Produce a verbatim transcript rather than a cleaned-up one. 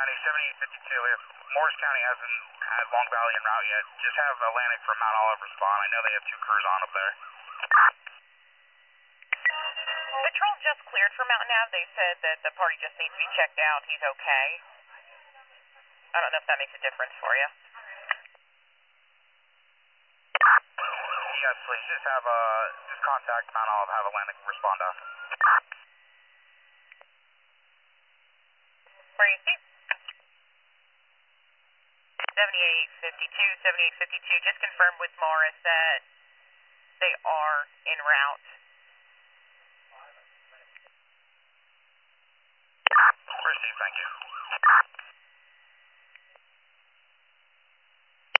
County, seventy-eight fifty-two. If Morris County hasn't had Long Valley en route yet, just have Atlantic from Mount Olive respond. I know they have two crews on up there. Patrol just cleared for Mountain Ave. They said that the party just needs to be checked out. He's okay. I don't know if that makes a difference for you. Yes, please. Just have uh, just contact Mount Olive. Have Atlantic respond out. Where you see? seventy-eight fifty-two, seventy-eight fifty-two. Just confirmed with Morris that they are en route. Received, thank you.